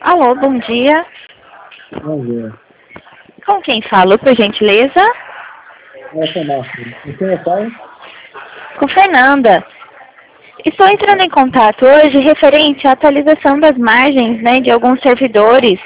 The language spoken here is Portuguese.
Alô, bom dia. Bom dia. Com quem falo, por gentileza? Essa Márcia. E quem eu falo? Com Fernanda. Estou entrando em contato hoje referente à atualização das margens, de alguns servidores